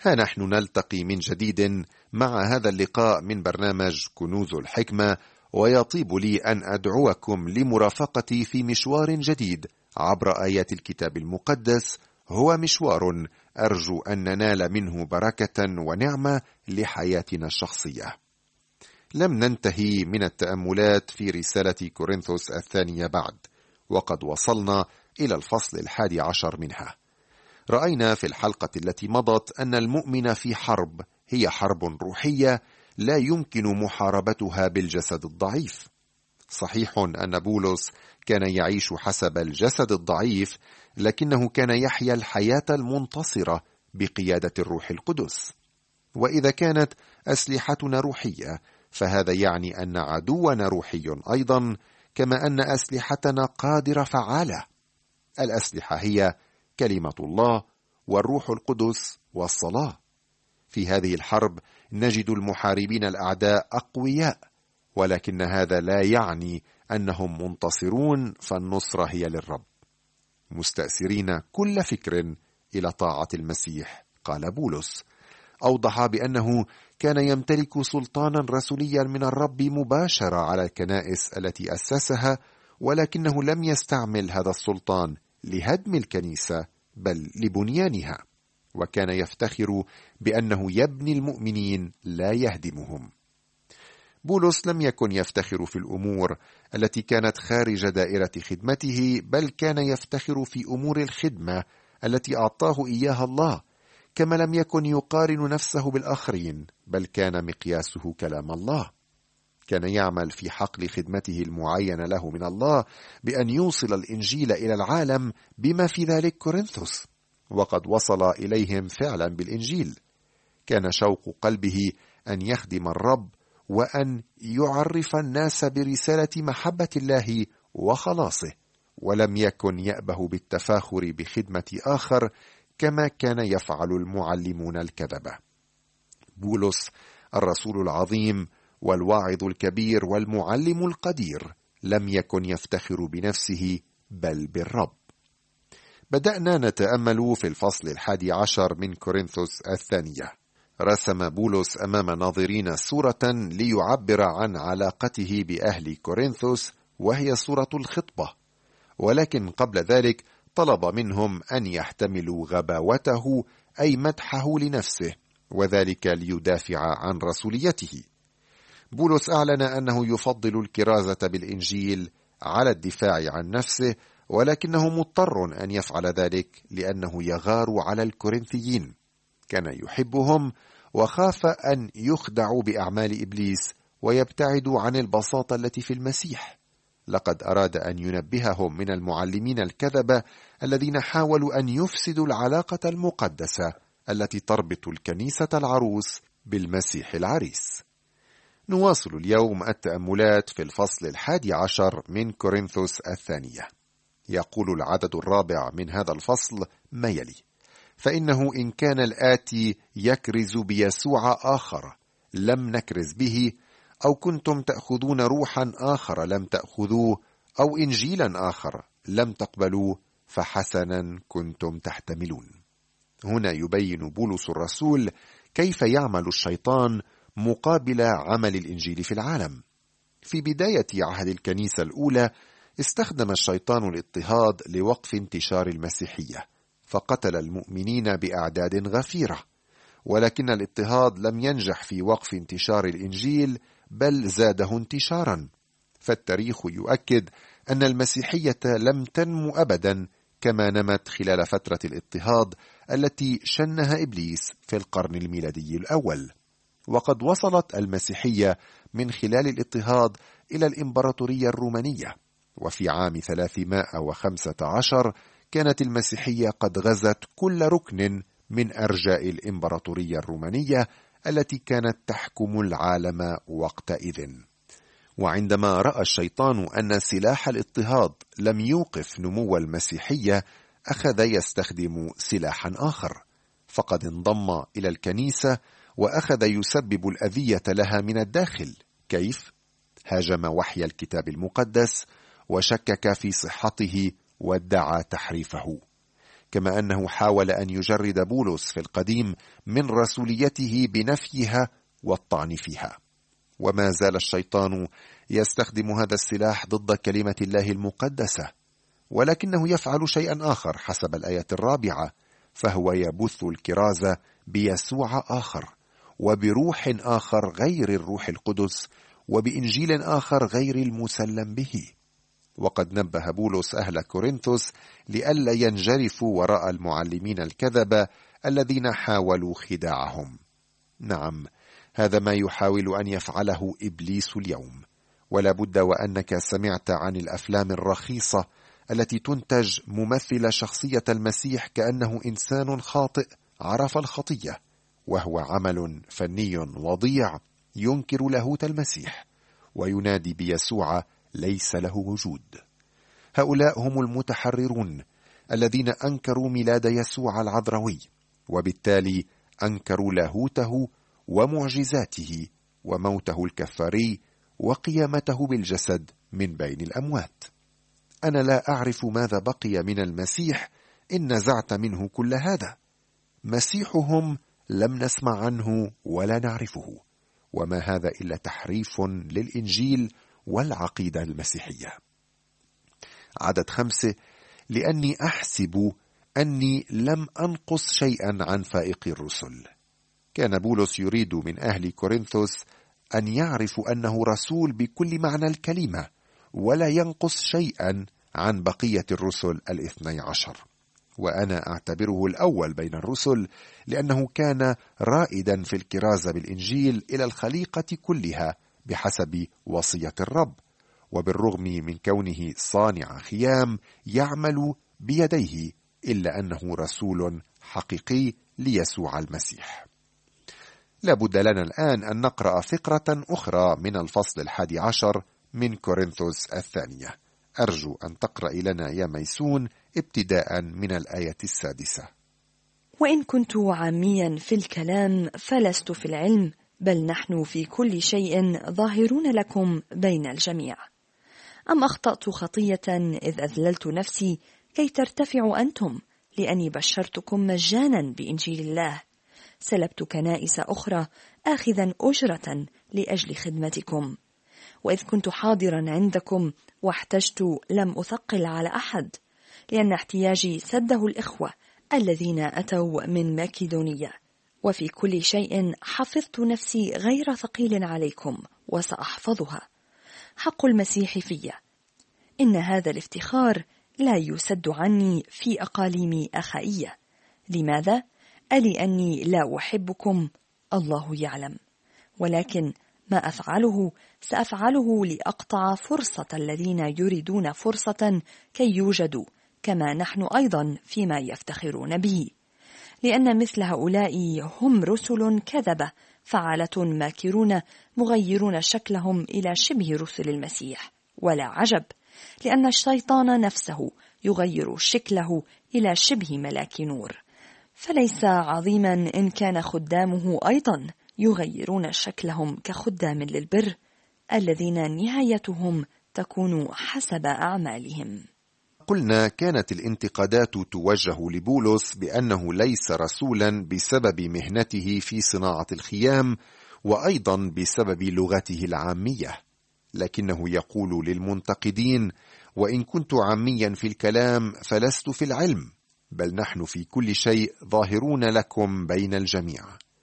ها نحن نلتقي من جديد مع هذا اللقاء من برنامج كنوز الحكمة، ويطيب لي أن أدعوكم لمرافقتي في مشوار جديد عبر آيات الكتاب المقدس. هو مشوار أرجو أن ننال منه بركة ونعمة لحياتنا الشخصية. لم ننتهي من التأملات في رسالة كورنثوس الثانية بعد، وقد وصلنا إلى الفصل 11 منها. رأينا في الحلقة التي مضت أن المؤمن في حرب هي حرب روحية لا يمكن محاربتها بالجسد الضعيف. صحيح أن بولس كان يعيش حسب الجسد الضعيف، لكنه كان يحيا الحياة المنتصرة بقيادة الروح القدس. وإذا كانت أسلحتنا روحية، فهذا يعني أن عدونا روحي أيضا، كما أن أسلحتنا قادرة فعالة. الأسلحة هي كلمة الله والروح القدس والصلاة. في هذه الحرب نجد المحاربين الأعداء أقوياء، ولكن هذا لا يعني أنهم منتصرون، فالنصرة هي للرب، مستأثرين كل فكر إلى طاعة المسيح. قال بولس، أوضح بأنه كان يمتلك سلطانا رسوليا من الرب مباشرة على الكنائس التي أسسها، ولكنه لم يستعمل هذا السلطان لهدم الكنيسة بل لبنيانها، وكان يفتخر بأنه يبني المؤمنين لا يهدمهم. بولس لم يكن يفتخر في الأمور التي كانت خارج دائرة خدمته، بل كان يفتخر في أمور الخدمة التي أعطاه إياها الله، كما لم يكن يقارن نفسه بالآخرين، بل كان مقياسه كلام الله. كان يعمل في حقل خدمته المعين له من الله بأن يوصل الإنجيل إلى العالم، بما في ذلك كورنثوس، وقد وصل إليهم فعلا بالإنجيل. كان شوق قلبه أن يخدم الرب وأن يعرف الناس برسالة محبة الله وخلاصه، ولم يكن يأبه بالتفاخر بخدمة آخر كما كان يفعل المعلمون الكذبة. بولس الرسول العظيم والواعظ الكبير والمعلم القدير لم يكن يفتخر بنفسه بل بالرب. بدأنا نتأمل في الفصل 11 من كورنثوس الثانية. رسم بولس أمام ناظرين صورة ليعبر عن علاقته بأهل كورنثوس، وهي صورة الخطبة، ولكن قبل ذلك طلب منهم أن يحتملوا غباوته، أي مدحه لنفسه، وذلك ليدافع عن رسوليته. بولس أعلن أنه يفضل الكرازة بالإنجيل على الدفاع عن نفسه، ولكنه مضطر أن يفعل ذلك لأنه يغار على الكورنثيين. كان يحبهم وخاف أن يخدعوا بأعمال إبليس ويبتعدوا عن البساطة التي في المسيح. لقد أراد أن ينبههم من المعلمين الكذبة الذين حاولوا أن يفسدوا العلاقة المقدسة التي تربط الكنيسة العروس بالمسيح العريس. نواصل اليوم التأملات في الفصل 11 من كورنثوس الثانية. يقول العدد 4 من هذا الفصل ما يلي: فإنه إن كان الآتي يكرز بيسوع آخر لم نكرز به، أو كنتم تأخذون روحا آخر لم تأخذوه، أو إنجيلا آخر لم تقبلوه، فحسنا كنتم تحتملون. هنا يبين بولس الرسول كيف يعمل الشيطان مقابل عمل الإنجيل في العالم. في بداية عهد الكنيسة الأولى استخدم الشيطان الاضطهاد لوقف انتشار المسيحية، فقتل المؤمنين بأعداد غفيرة، ولكن الاضطهاد لم ينجح في وقف انتشار الإنجيل، بل زاده انتشارا. فالتاريخ يؤكد أن المسيحية لم تنمو أبدا كما نمت خلال فترة الاضطهاد التي شنها إبليس في القرن الميلادي الأول. وقد وصلت المسيحية من خلال الاضطهاد إلى الإمبراطورية الرومانية، وفي عام 315 كانت المسيحية قد غزت كل ركن من أرجاء الإمبراطورية الرومانية التي كانت تحكم العالم وقتئذ. وعندما رأى الشيطان أن سلاح الاضطهاد لم يوقف نمو المسيحية، أخذ يستخدم سلاحا آخر، فقد انضم إلى الكنيسة وأخذ يسبب الأذية لها من الداخل. كيف؟ هاجم وحي الكتاب المقدس وشكك في صحته وادعى تحريفه. كما أنه حاول أن يجرد بولس في القديم من رسوليته بنفيها والطعن فيها. وما زال الشيطان يستخدم هذا السلاح ضد كلمة الله المقدسة، ولكنه يفعل شيئا آخر حسب الآية 4، فهو يبث الكرازة بيسوع آخر، وبروح آخر غير الروح القدس، وبإنجيل آخر غير المسلم به. وقد نبه بولس أهل كورنثوس لئلا ينجرفوا وراء المعلمين الكذبة الذين حاولوا خداعهم. نعم، هذا ما يحاول أن يفعله إبليس اليوم. ولا بد وأنك سمعت عن الأفلام الرخيصة التي تنتج ممثل شخصية المسيح كأنه إنسان خاطئ عرف الخطية، وهو عمل فني وضيع ينكر لاهوت المسيح وينادي بيسوع ليس له وجود. هؤلاء هم المتحررون الذين أنكروا ميلاد يسوع العذراوي، وبالتالي أنكروا لاهوته ومعجزاته وموته الكفاري وقيامته بالجسد من بين الأموات. أنا لا أعرف ماذا بقي من المسيح إن نزعت منه كل هذا. مسيحهم لم نسمع عنه ولا نعرفه، وما هذا إلا تحريف للإنجيل والعقيدة المسيحية. عدد 5: لأني أحسب أني لم أنقص شيئا عن فائق الرسل. كان بولس يريد من أهل كورنثوس أن يعرفوا أنه رسول بكل معنى الكلمة، ولا ينقص شيئا عن بقية الرسل 12، وأنا أعتبره الأول بين الرسل لأنه كان رائدا في الكرازة بالإنجيل إلى الخليقة كلها بحسب وصية الرب، وبالرغم من كونه صانع خيام يعمل بيديه إلا أنه رسول حقيقي ليسوع المسيح. لابد لنا الآن أن نقرأ فقرة أخرى من الفصل 11 من كورنثوس الثانية. أرجو أن تقرأ لنا يا ميسون ابتداء من الآية 6: وإن كنت عاميا في الكلام فلست في العلم، بل نحن في كل شيء ظاهرون لكم بين الجميع. أم أخطأت خطية إذ أذللت نفسي كي ترتفعوا أنتم، لأني بشرتكم مجانا بإنجيل الله؟ سلبت كنائس أخرى آخذا أجرة لأجل خدمتكم. وإذ كنت حاضرا عندكم واحتجت لم أثقل على أحد، لأن احتياجي سده الإخوة الذين أتوا من ماكيدونية. وفي كل شيء حفظت نفسي غير ثقيل عليكم، وسأحفظها. حق المسيح في إن هذا الافتخار لا يسد عني في أقاليم أخائية. لماذا؟ لأني لا أحبكم، الله يعلم، ولكن ما أفعله سأفعله لأقطع فرصة الذين يريدون فرصة كي يوجدوا، كما نحن أيضا فيما يفتخرون به، لأن مثل هؤلاء هم رسل كذبة فعالة ماكرون مغيرون شكلهم إلى شبه رسل المسيح. ولا عجب، لأن الشيطان نفسه يغير شكله إلى شبه ملاك نور. فليس عظيما إن كان خدامه أيضا يغيرون شكلهم كخدام للبر، الذين نهايتهم تكون حسب أعمالهم. قلنا كانت الانتقادات توجه لبولس بأنه ليس رسولا بسبب مهنته في صناعة الخيام، وأيضا بسبب لغته العامية، لكنه يقول للمنتقدين: وإن كنت عاميا في الكلام فلست في العلم، بل نحن في كل شيء ظاهرون لكم بين الجميع.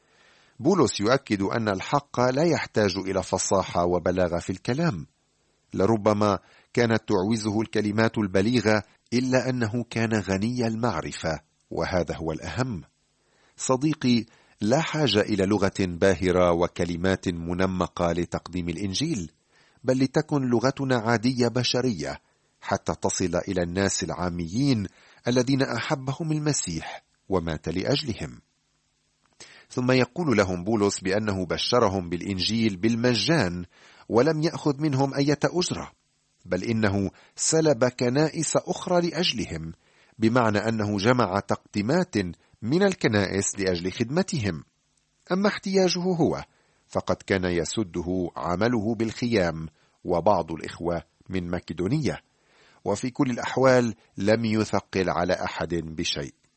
بولس يؤكد أن الحق لا يحتاج إلى فصاحة وبلاغة في الكلام. لربما كانت تعوزه الكلمات البليغة، إلا أنه كان غني المعرفة، وهذا هو الأهم. صديقي، لا حاجة إلى لغة باهرة وكلمات منمقة لتقديم الإنجيل، بل لتكن لغتنا عادية بشرية حتى تصل إلى الناس العاميين الذين أحبهم المسيح ومات لأجلهم. ثم يقول لهم بولس بأنه بشرهم بالإنجيل بالمجان ولم يأخذ منهم أي أجرة، بل إنه سلب كنائس أخرى لأجلهم، بمعنى أنه جمع تقديمات من الكنائس لأجل خدمتهم. أما احتياجه هو فقد كان يسده عمله بالخيام وبعض الإخوة من ماكيدونية، وفي كل الأحوال لم يثقل على أحد بشيء.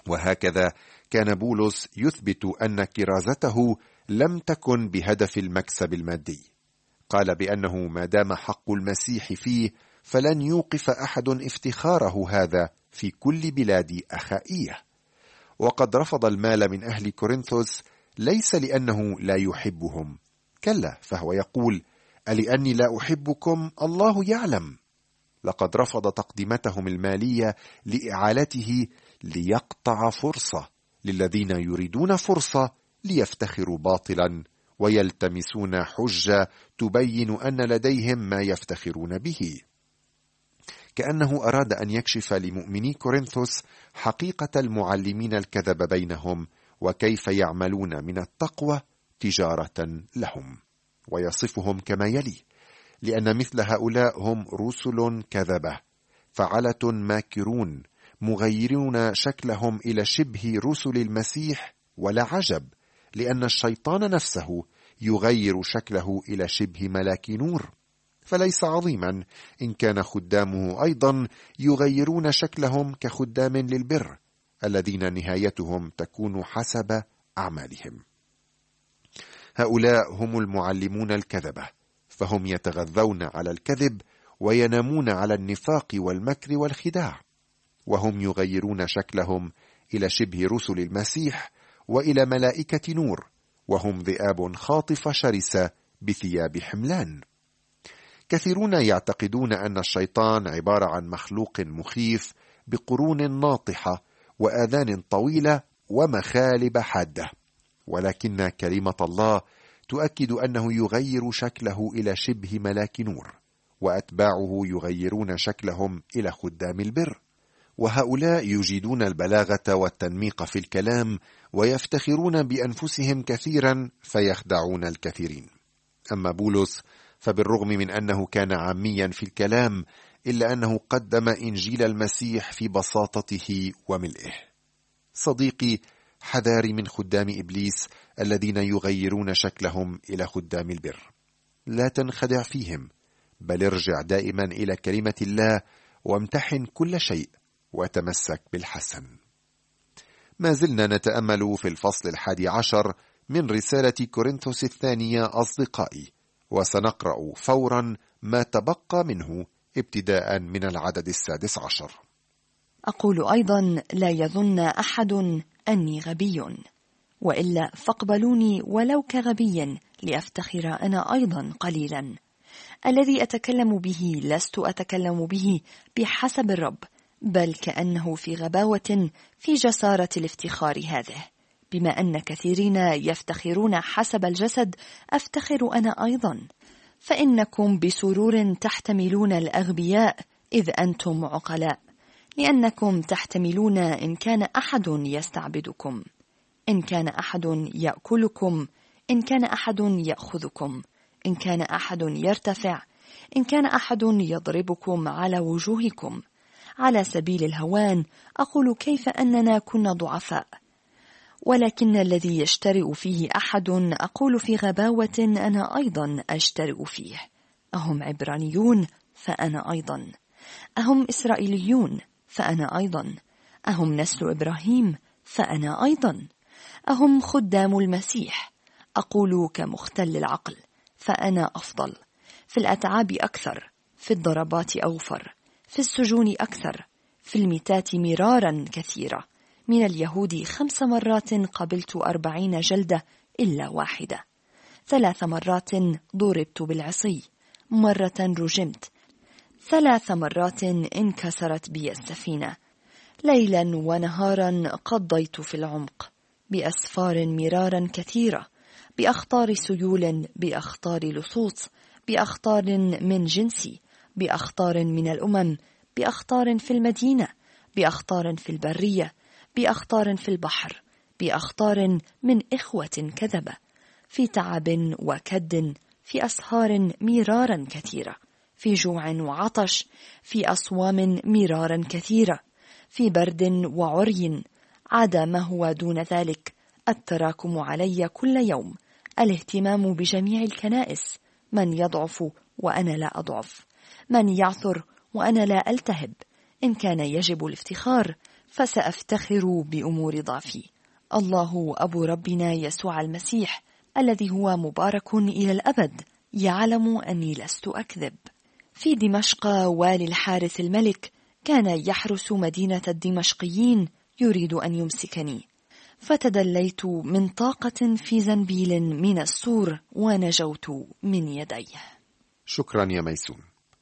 وهكذا كان بولس يثبت أن كرازته لم تكن بهدف المكسب المادي. قال بأنه ما دام حق المسيح فيه فلن يوقف أحد افتخاره هذا في كل بلاد أخائية. وقد رفض المال من أهل كورنثوس ليس لأنه لا يحبهم، كلا، فهو يقول: ألأني لا أحبكم الله يعلم. لقد رفض تقدمتهم المالية لإعالته ليقطع فرصة للذين يريدون فرصة ليفتخروا باطلا ويلتمسون حجة تبين أن لديهم ما يفتخرون به. كأنه أراد أن يكشف لمؤمني كورنثوس حقيقة المعلمين الكذب بينهم وكيف يعملون من التقوى تجارة لهم، ويصفهم كما يلي: لأن مثل هؤلاء هم رسل كذبة فعلة ماكرون مغيرون شكلهم إلى شبه رسل المسيح، ولا عجب، لأن الشيطان نفسه يغير شكله إلى شبه ملاك نور. فليس عظيما إن كان خدامه أيضا يغيرون شكلهم كخدام للبر الذين نهايتهم تكون حسب أعمالهم. هؤلاء هم المعلمون الكذبة، فهم يتغذون على الكذب وينامون على النفاق والمكر والخداع، وهم يغيرون شكلهم إلى شبه رسل المسيح وإلى ملائكة نور، وهم ذئاب خاطفة شرسة بثياب حملان. كثيرون يعتقدون أن الشيطان عبارة عن مخلوق مخيف بقرون ناطحة وآذان طويلة ومخالب حادة، ولكن كلمة الله تؤكد أنه يغير شكله إلى شبه ملاك نور، وأتباعه يغيرون شكلهم إلى خدام البر. وهؤلاء يجيدون البلاغة والتنميق في الكلام ويفتخرون بأنفسهم كثيرا فيخدعون الكثيرين. أما بولس فبالرغم من أنه كان عاميا في الكلام إلا أنه قدم إنجيل المسيح في بساطته وملئه. صديقي، حذاري من خدام إبليس الذين يغيرون شكلهم إلى خدام البر. لا تنخدع فيهم، بل ارجع دائما إلى كلمة الله وامتحن كل شيء وتمسك بالحسن. ما زلنا نتأمل في الفصل 11 من رسالة كورنثوس الثانية أصدقائي، وسنقرأ فورا ما تبقى منه ابتداء من العدد 16. أقول أيضا: لا يظن أحد أني غبي، وإلا فاقبلوني ولو كغبي لأفتخر أنا أيضا قليلا. الذي أتكلم به لست أتكلم به بحسب الرب، بل كأنه في غباوة في جسارة الافتخار هذه. بما أن كثيرين يفتخرون حسب الجسد أفتخر أنا أيضا. فإنكم بسرور تحتملون الأغبياء إذ أنتم عقلاء، لأنكم تحتملون إن كان أحد يستعبدكم، إن كان أحد يأكلكم، إن كان أحد يأخذكم، إن كان أحد يرتفع، إن كان أحد يضربكم على وجوهكم. على سبيل الهوان أقول كيف أننا كنا ضعفاء، ولكن الذي يشترئ فيه أحد أقول في غباوة أنا أيضا أشترئ فيه. أهم عبرانيون فأنا أيضا، أهم إسرائيليون فأنا أيضا، أهم نسل إبراهيم فأنا أيضا، أهم خدام المسيح، أقول كمختل العقل فأنا أفضل. في الأتعاب أكثر، في الضربات أوفر، في السجون أكثر، في الميتات مرارا كثيرة. من اليهود 5 مرات قبلت 40 جلدة إلا واحدة. 3 مرات ضربت بالعصي، مرة رجمت، 3 مرات انكسرت بي السفينة. ليلا ونهارا قضيت في العمق، بأسفار مرارا كثيرة، بأخطار سيول، بأخطار لصوص، بأخطار من جنسي، بأخطار من الأمم، بأخطار في المدينة، بأخطار في البرية، بأخطار في البحر، بأخطار من إخوة كذبة، في تعب وكد، في أسهار مرارا كثيرة، في جوع وعطش، في أصوام مرارا كثيرة، في برد وعري، عدا ما هو دون ذلك، التراكم علي كل يوم، الاهتمام بجميع الكنائس، من يضعف وأنا لا أضعف، من يعثر وأنا لا ألتهب. إن كان يجب الافتخار فسأفتخر بأمور ضعفي. الله أبو ربنا يسوع المسيح الذي هو مبارك إلى الأبد يعلم أني لست أكذب. في دمشق والي الحارث الملك كان يحرس مدينة الدمشقيين يريد أن يمسكني، فتدليت من طاقة في زنبيل من السور ونجوت من يديه. شكرا يا ميسون.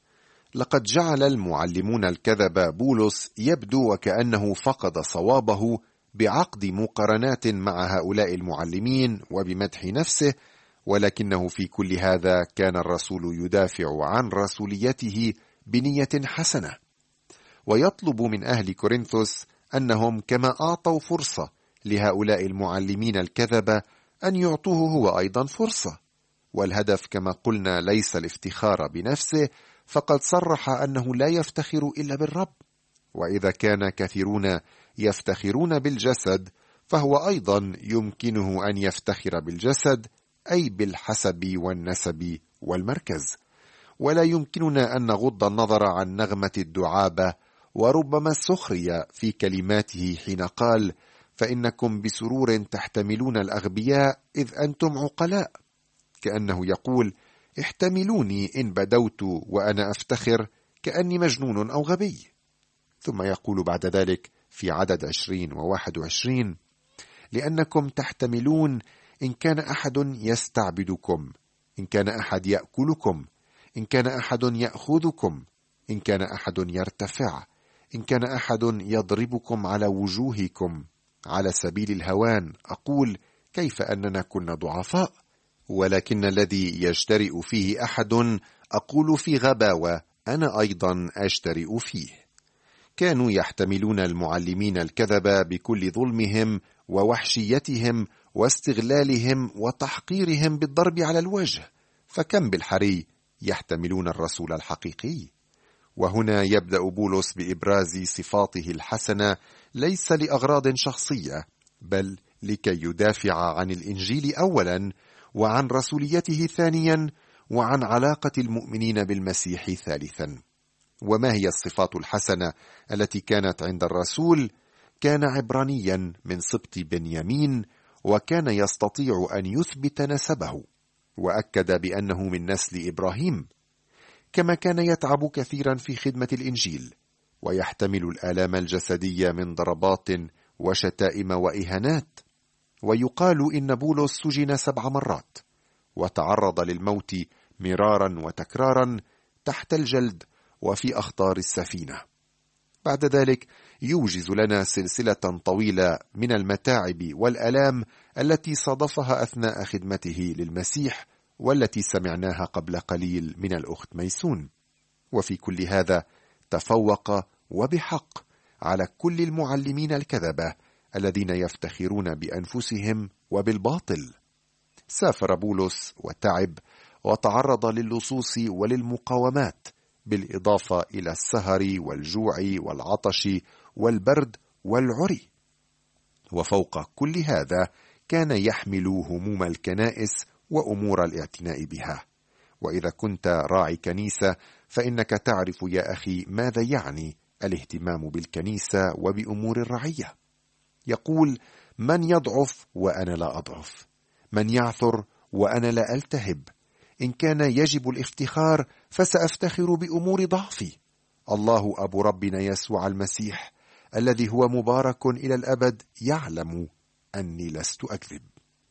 لقد جعل المعلمون الكذب بولس يبدو وكأنه فقد صوابه بعقد مقارنات مع هؤلاء المعلمين وبمدح نفسه، ولكنه في كل هذا كان الرسول يدافع عن رسوليته بنية حسنة، ويطلب من أهل كورنثوس أنهم كما أعطوا فرصة لهؤلاء المعلمين الكذبة أن يعطوه هو أيضا فرصة. والهدف كما قلنا ليس الافتخار بنفسه، فقد صرح أنه لا يفتخر إلا بالرب، وإذا كان كثيرون يفتخرون بالجسد فهو أيضا يمكنه أن يفتخر بالجسد، أي بالحسب والنسب والمركز. ولا يمكننا أن نغض النظر عن نغمة الدعابة وربما السخرية في كلماته حين قال: فإنكم بسرور تحتملون الأغبياء إذ أنتم عقلاء، كأنه يقول: احتملوني إن بدوت وأنا أفتخر كأني مجنون أو غبي. ثم يقول بعد ذلك في عدد 20 و21: لأنكم تحتملون إن كان أحد يستعبدكم، إن كان أحد يأكلكم، إن كان أحد يأخذكم، إن كان أحد يرتفع، إن كان أحد يضربكم على وجوهكم على سبيل الهوان. أقول: كيف أننا كنا ضعفاء؟ ولكن الذي يجترئ فيه أحد أقول في غباوة أنا أيضا أجترئ فيه. كانوا يحتملون المعلمين الكذب بكل ظلمهم ووحشيتهم واستغلالهم وتحقيرهم بالضرب على الوجه، فكم بالحري يحتملون الرسول الحقيقي. وهنا يبدأ بولس بإبراز صفاته الحسنة ليس لأغراض شخصية، بل لكي يدافع عن الإنجيل أولا، وعن رسوليته ثانيا، وعن علاقة المؤمنين بالمسيح ثالثا. وما هي الصفات الحسنة التي كانت عند الرسول؟ كان عبرانيا من سبط بنيامين، وكان يستطيع أن يثبت نسبه، وأكد بأنه من نسل إبراهيم. كما كان يتعب كثيرا في خدمة الإنجيل، ويحتمل الآلام الجسدية من ضربات وشتائم وإهانات. ويقال إن بولس سجن 7 مرات، وتعرض للموت مرارا وتكرارا تحت الجلد وفي أخطار السفينة. بعد ذلك يوجز لنا سلسلة طويلة من المتاعب والآلام التي صادفها أثناء خدمته للمسيح، والتي سمعناها قبل قليل من الأخت ميسون. وفي كل هذا تفوق وبحق على كل المعلمين الكذبة الذين يفتخرون بأنفسهم وبالباطل. سافر بولس وتعب وتعرض للصوص وللمقاومات، بالإضافة إلى السهر والجوع والعطش والبرد والعري. وفوق كل هذا كان يحمل هموم الكنائس وأمور الاعتناء بها. وإذا كنت راعي كنيسة فإنك تعرف يا أخي ماذا يعني الاهتمام بالكنيسة وبأمور الرعية. يقول: من يضعف وأنا لا أضعف، من يعثر وأنا لا ألتهب. إن كان يجب الافتخار فسأفتخر بأمور ضعفي. الله أبو ربنا يسوع المسيح الذي هو مبارك إلى الأبد يعلم أني لست أكذب.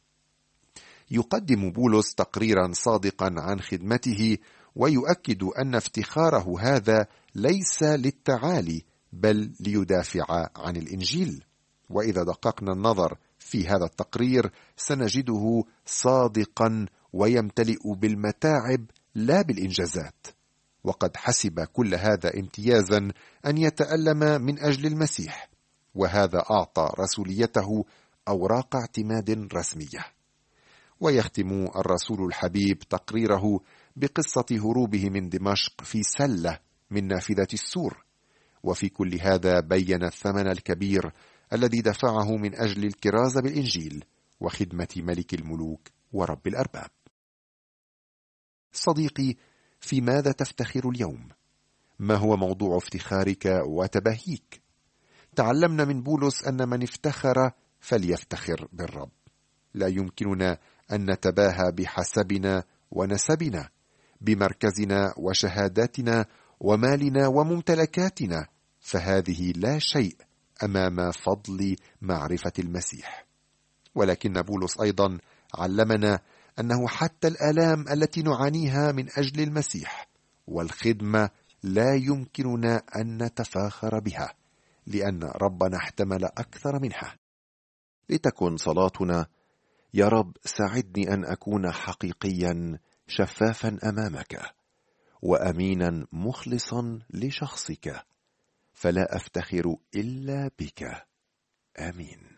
يقدم بولس تقريرا صادقا عن خدمته، ويؤكد أن افتخاره هذا ليس للتعالي بل ليدافع عن الإنجيل. وإذا دققنا النظر في هذا التقرير سنجده صادقا ويمتلئ بالمتاعب لا بالإنجازات، وقد حسب كل هذا امتيازا أن يتألم من أجل المسيح، وهذا أعطى رسوليته أوراق اعتماد رسمية. ويختم الرسول الحبيب تقريره بقصة هروبه من دمشق في سلة من نافذة السور، وفي كل هذا بين الثمن الكبير الذي دفعه من أجل الكرازة بالإنجيل وخدمة ملك الملوك ورب الأرباب. صديقي، في ماذا تفتخر اليوم؟ ما هو موضوع افتخارك وتباهيك؟ تعلمنا من بولس أن من افتخر فليفتخر بالرب. لا يمكننا أن نتباهى بحسبنا ونسبنا، بمركزنا وشهاداتنا ومالنا وممتلكاتنا، فهذه لا شيء أمام فضل معرفة المسيح. ولكن بولس أيضا علمنا أنه حتى الآلام التي نعانيها من أجل المسيح والخدمة لا يمكننا أن نتفاخر بها، لأن ربنا احتمل أكثر منها. لتكن صلاتنا: يا رب ساعدني أن أكون حقيقيا شفافا أمامك، وأمينا مخلصا لشخصك، فلا أفتخر إلا بك. آمين.